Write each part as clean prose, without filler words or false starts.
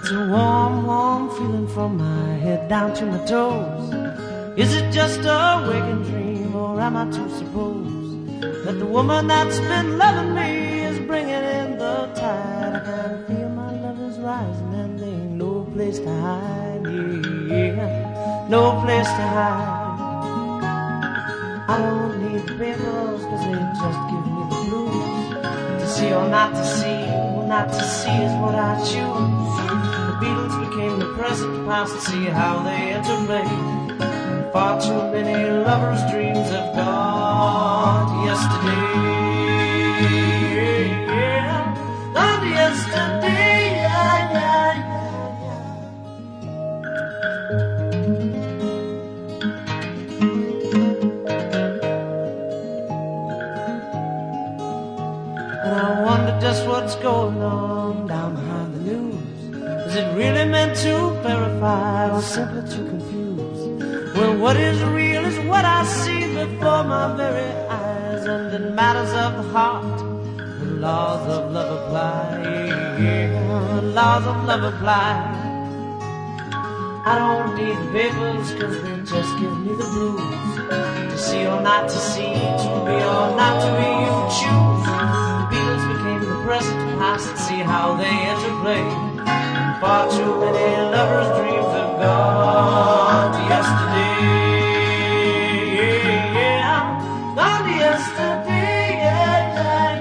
It's a warm, warm feeling from my head down to my toes. Is it just a waking dream, or am I to suppose that the woman that's been loving me is bringing in the tide? I can feel my love is rising and there ain't no place to hide, yeah, no place to hide. I don't need papers, cause they just give me the blues. To see or not to see, well, not to see is what I choose. The Beatles became the present past, see how they interplay. Far too many lovers' dreams have gone to yesterday, yeah, gone to yesterday, yeah, yeah, yeah. And I wonder just what's going on down behind the news. Is it really meant to clarify or simply to confuse? Well, what is real is what I see before my very eyes. And in matters of the heart, the laws of love apply, yeah, the laws of love apply. I don't need the papers, cause they just give me the blues. To see or not to see, to be or not to be, you choose. The Beatles became the present past, see how they interplay. And far too many lovers' dreams have gone to yesterday, yeah, gone to yesterday, yeah, yeah,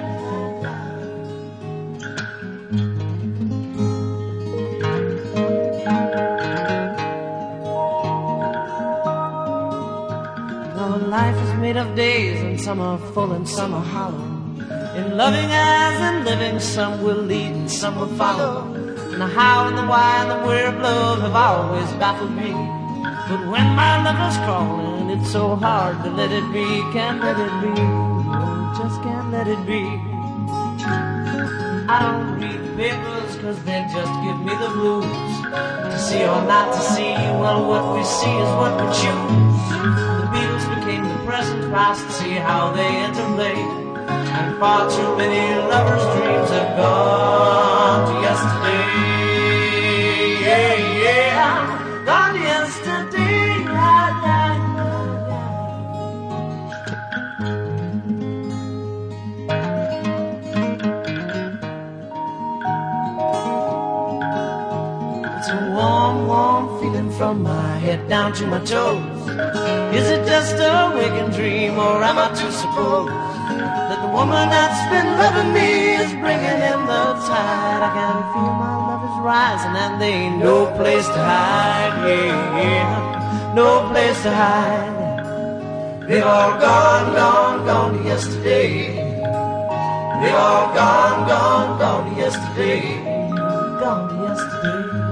yeah. Now life is made of days, and some are full and some are hollow. In loving as in living, some will lead and some will follow. And the how and the why and the where of love have always baffled me. But when my lover's calling, it's so hard to let it be. Can't let it be, no, just can't let it be. I don't read papers, cause they just give me the blues. To see or not to see, well, what we see is what we choose. The Beatles became the present past, see how they interplay. And far too many lovers' dreams have gone to yesterday, yeah, yeah, gone to yesterday, yeah, yeah, yeah. It's a warm, warm feeling from my head down to my toes. Is it just a waking dream, or am I to suppose that the woman that's been loving me is bringing in the tide? I can feel my love is rising and there ain't no place to hide, yeah, yeah, no place to hide. They've all gone, gone, gone to yesterday. They've all gone, gone, gone to yesterday. Gone to yesterday.